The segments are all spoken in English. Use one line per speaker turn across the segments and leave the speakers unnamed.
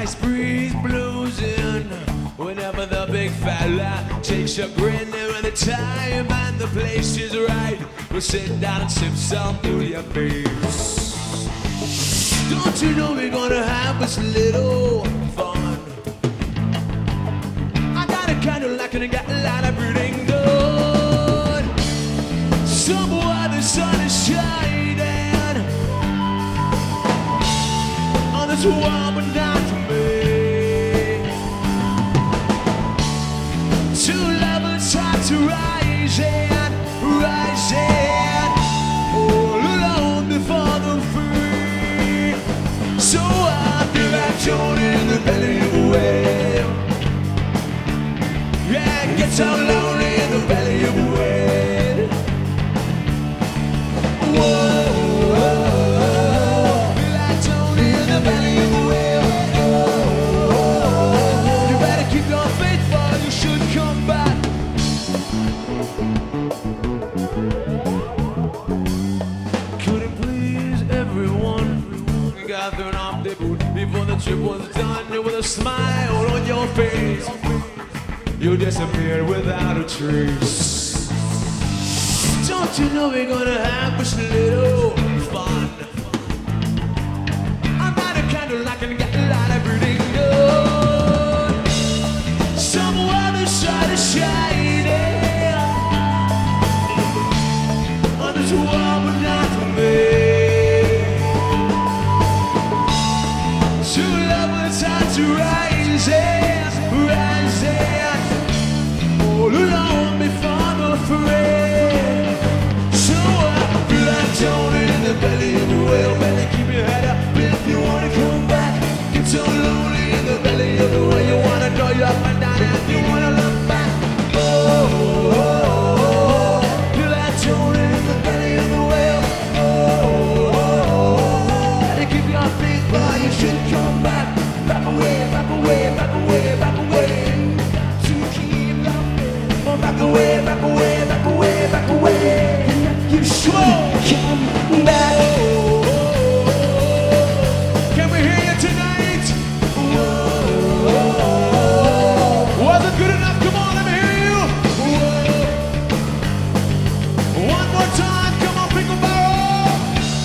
nice breeze blows in whenever the big fella takes a grin. There when the time and the place is right, we'll sit down and sip some bouillabaisse. Don't you know we're gonna have this little fun? I got a candle I can get a lot of breathing done. Somewhere the sun is shining on this warm night for me. Two lovers hearts rising, rising, all alone before the free. So I feel like Johnny in the belly of a whale. Yeah, it gets so lonely in the belly of a whale. Whoa, feel like Johnny in the belly of a whale. You better keep your faith, for you should come back. Couldn't please everyone. Gathered up the boot before the trip was done. With a smile on your face, you disappeared without a trace. Don't you know we're gonna have this little fun? I'm not a candle, I can get a lot of everything done. Somewhere the sun is shining on this warm night for me. Two lovers hearts rising, rising, all alone before the fray. So I feel like Johnny in the belly of a whale. Better keep your head up if you wanna come back. Get so lonely in the belly of the whale. You wanna go up and down and you wanna look back. Oh, feel like Johnny in the belly of the whale. Oh, better keep your feet where you should come back. Back away, back away, back away, back away. To keep loving. Oh, back away, back away, back away, back away. You should come back. Can we hear you tonight? Wasn't good enough? Come on, let me hear you. One more time, come on, Pickle Barrel.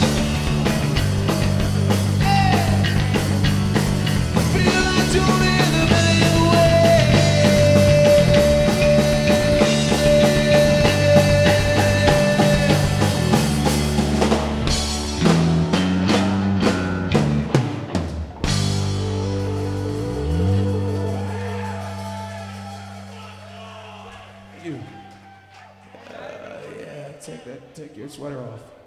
Feel like Johnny in the belly of the You. Yeah, take your sweater off.